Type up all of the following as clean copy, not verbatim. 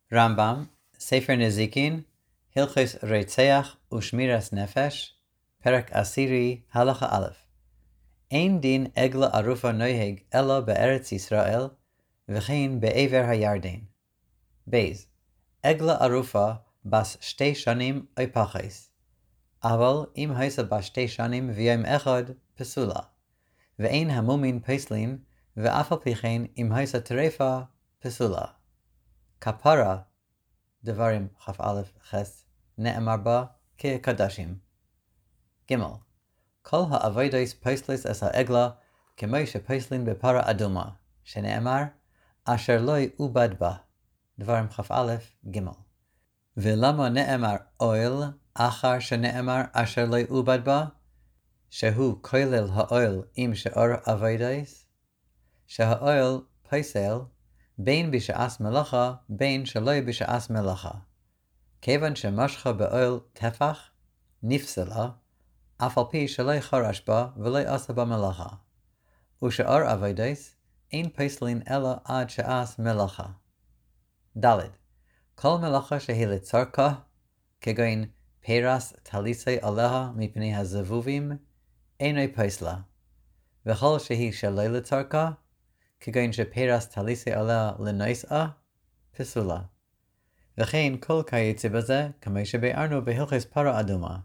רמב"ם, ספר נזיקין, הלכות רוצח ושמירת נפש, פרק 10, הלכה א'. אין דין עגלה ערופה נוהג אלא בארץ ישראל, וכן בעבר הירדן. בייז, עגלה ערופה בס 2 שנים או פחס. אבל אם הייתה בס 2 שנים ויום אחד, פסולה. ואין המומין פסלין, ואף על פי כן אם הייתה טרפה, פסולה. כפרה, דברים כ"א חס, נאמר בה כקדשים. ג' כל העבודות פסלס את העגלה, כמו שפסלין בפרה אדומה, שנאמר, אשר לא יעובד בה. דברים כ"א ג' ולמה נאמר אוהל, אחר שנאמר אשר לא יעובד בה? שהוא כולל האוהל עם שאר עבודות? שהאוהל פסל, בין בשעת מלאכה, בין שלא בשעת מלאכה. כיוון שמשכה באוהל טפח, נפסלה, אף על פי שלא חרש בה ולא עשה בה מלאכה. ושאר עבודות אין פסלין אלא עד שעת מלאכה. ד' כל מלאכה שהיא לצרכה, כגון פרס תליסי עליה מפני הזבובים, אינו פסלה. וכל שהיא שלא לצרכה, כגון שפרס תליסי עליה לנושאה, פסולה. וכן כל כיוצא בזה, כמו שביארנו בהלכות פרה אדומה.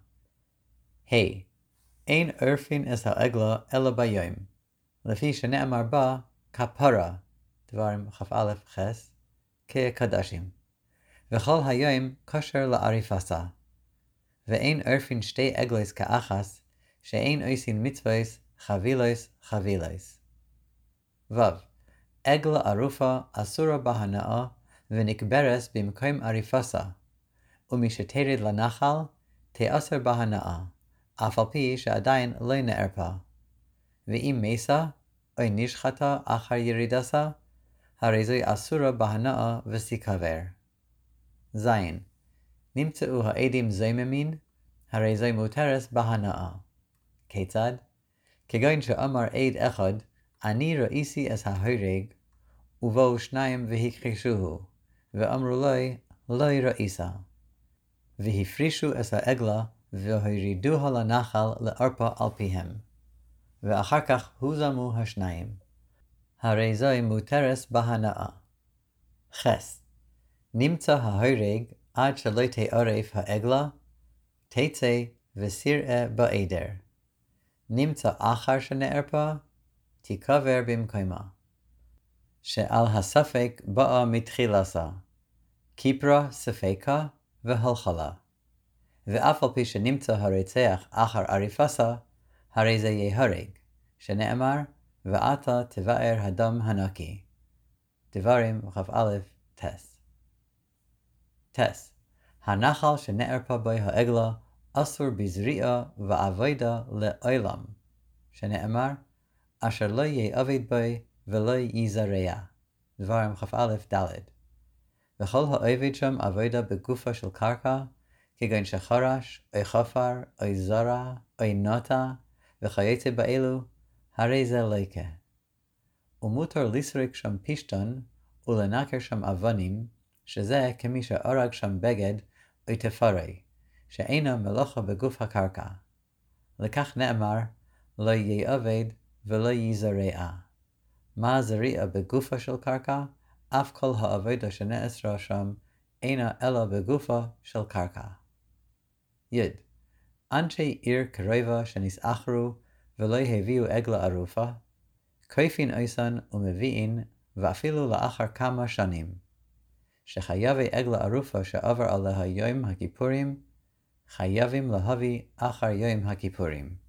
אין עורפין את העגלה אלא ביום, לפי שנאמר בה כפרה, דברים כ"א חס, כקדשים. וכל היום כשר לעריפתה. ואין עורפין 2 עגלות כאחת, שאין עושים מצוות חבילוס. ו. עגלה ערופה אסורה בהנאה, ונקברת במקום עריפתה, ומשתרד לנחל, תאסר בהנאה, אף על פי שעדיין לא נערפה. ואם מסה, או נשחטה אחר ירידתה, הרי זו אסורה בהנאה וסיקבר. ז. נמצאו העדים זוממים, הרי זו מותרת בהנאה. כיצד? כגון שאמר עד אחד, אני ראיתי את ההורג, ובאו 2 והכחישוהו, ואמרו לו, לא ראיתה. והפרישו את העגלה, והורידוה לנחל לערפה על פיהם. ואחר כך הוזמו 2. הרי זו מותרת בהנאה. חס. נמצא ההורג עד שלא תערף העגלה, תצא וסיראה בעדר. נמצא אחר שנערפה, תיקבר במקומה. שעל הספק באה מתחילתה, כיפרה ספקה והלכלה. ואף על פי שנמצא הרוצח אחר עריפתה, הרי זה יהרג, שנאמר, ואתה תבער הדם הנקי. דברים כ"א טס. הנחל שנערפה בו העגלה, אסור בזריעה ועבודה לעולם, שנאמר, אשר לא יעבד בו ולא יזרע. דברים כ"א ד' וכל העובד שם עבודה בגופה של קרקע, כגון שחרש, או חפר, או זרע, או נוטה, וכיוצא באלו, הרי זה ליקה. ומותר לסרוק שם פשטון, ולנקר שם אבנים, שזה כמי שהרג שם בגד, או תפרי, שאינה מלאכה בגוף הקרקע. לכך נאמר, לא יעבד ולא יזרע. מה זריעה בגופה של קרקע? אף כל העבודה שנאסרה שם, אינה אלא בגופה של קרקע. י. אנשי עיר קרובה שנסעכרו ולא הביאו עגלה ערופה, כופין אייסן ומביאין, ואפילו לאחר כמה שנים. שחייבי עגלה ערופה שעבר עליה יום הכיפורים, חייבים להביא אחר יום הכיפורים.